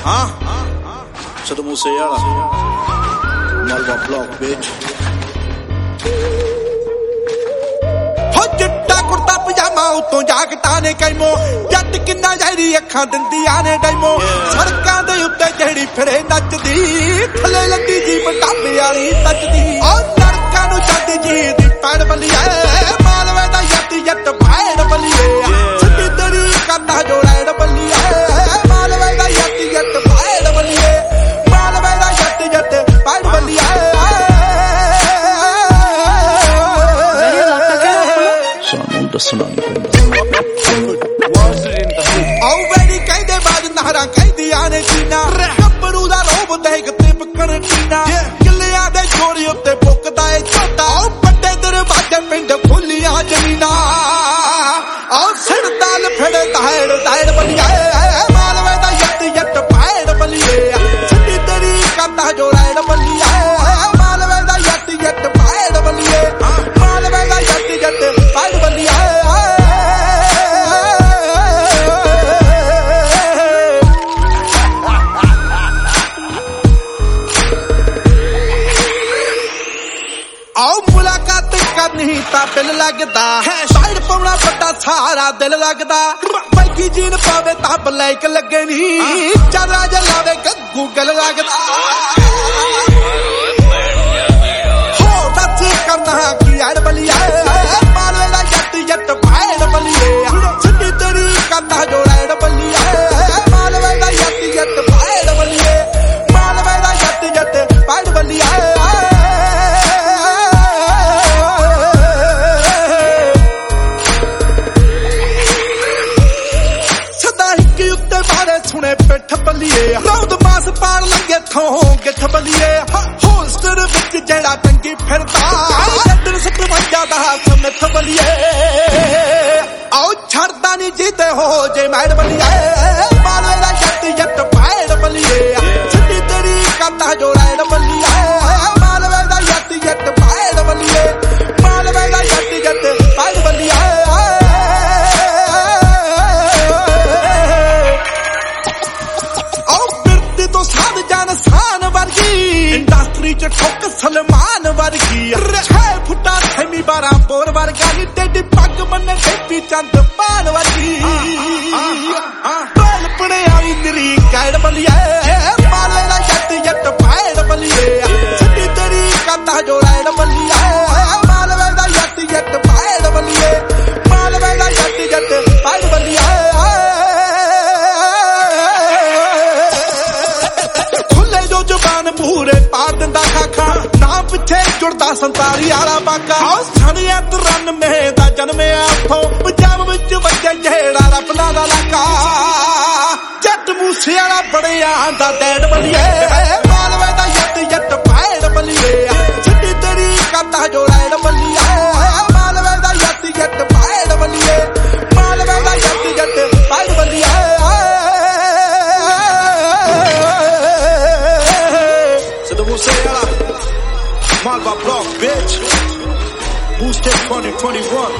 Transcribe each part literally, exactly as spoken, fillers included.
हाँ Saddam Hussein Malwa block bitch हो चिट्टा कुर्ता पजामा उतों जाकटा ने कैमो जट किन्ना जहरी अखां दिंदियां ने डैमो सड़कां दे उत्ते जेहड़ी फिरे नचदी थले लंदी जी बटाबे वाली तजदी ओ लड़कां नूं जद जी दी पैड़ बलिए मालवे दा जट जट पैड़ बलिए सिद्धी तेरी कंधा जोड़ैड़ बलिए मालवे दा जट जट पैड़ बलिए मालवे दा जट जट पैड़ बलिए ਦੱਸਣਾ ਨਹੀਂ ਪੈਂਦਾ ਆਉ ਬੈੜੀ ਕਹਿੰਦੇ ਬਾਜ ਨਹਰਾਂ ਕਹਿੰਦੀਆਂ ਨੇ ਚੀਨਾ ਗੱਭਰੂ ਦਾ ਰੋਬ ਦੇਖ ਤੇ ਪਕੜ ਚੀਨਾ ਕਿੱਲਿਆਂ ਦੇ ਛੋਰੀ ਉੱਤੇ ਫੁੱਕਦਾ ਏ ਝੋਟਾ ਆਉ ਵੱਡੇ ਦਰਵਾਜ਼ੇ ਪਿੰਡ ਫੁੱਲੀਆਂ ਜ਼ਮੀਨਾਂ ਆਉ ਸਿਰਦਾ ਲਫੜੇ ਤਾੜ ਤਾੜ ਬਲੀਏ ਮਾਲਵੇ ਦਾ ਜੱਟ ਜੱਟ ਪੈੜ ਬਲੀਏ ਸਿੱਧੀ ਤੇਰੀ ਕੰਧਾ ਜੋੜੈੜ ਬਲੀਏ ਮਾਲਵੇ ਦਾ ਜੱਟ ਜੱਟ ਪੈੜ ਬਲੀਏ ਮਾਲਵੇ ਦਾ ਜੱਟ ਜੱਟ ਪੈੜ ਬਲੀਏ आओ मुलाकात करनी ता दिल लगदा साइड पाउना बड़ा सारा दिल लगदा बैगी जीन पावे ता ब्लैक लगे नी चादरा जलावे गग्गू गल लगदा हो दस करना की यार बलिया मालवे दा जट जट पैड़ बलिए सिद्धी तेरी कंधा जोड़ैड़ बलिए मालवे दा जट जट पैड़ बलिए मालवे दा जट जट पैड़ बलिए सुने पिठ बलिए रौद मास पार लंगे थों गिठ बलिए होस्टर विच जेड़ा टंगी फिरदा लड्डन सतवंजा दा सुनथ बलिए आओ छड़दा नहीं जीते हो जे मैड बलिए मालवे दा जट जट पैड़ बलिए सिद्धी तेरी कंधा जोड़ैड़ बलिए मालवे दा जट जट पैड़ बलिए मालवे दा जट जट पैड़ बलिए इंडस्ट्री च ठोक सलमान वर्गी छे फुटा थैमी बारह बोर वर्गा नी टेडी पग मन्ने टेपी चंद पान वर्गी बैल पड़े आई तेरी कैड़ बलिए माले दा जट जट पैड़ बलिए सिद्धी तेरी कंधा जोड़ैड़ बलिए मालवे दा जट जट पैड़ बलिए मालवे दा जट जट पैड़ बलिए खुले जो जुबान पूरे पार दिंदा खाखा ना पिछे जुड़दा संतारी आला बाका छड़िया रन में दा जन्मिया उथों पंजाब विच वजे जेड़ा रपना दा लाका जट मूसे वाला बड़िया दा डैड बलिए मालवे दा जट जट पैड़ बलिए सिद्धी तेरी कंधा जोड़ैड़ बलिए मालवे दा जट जट पैड़ बलिए मालवे दा जट जट पैड़ बलिए Saddam Hussein Malwa block bitch Booster twenty twenty-one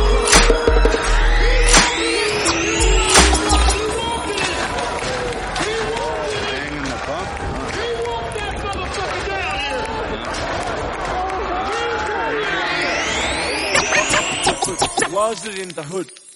Was it in the hood?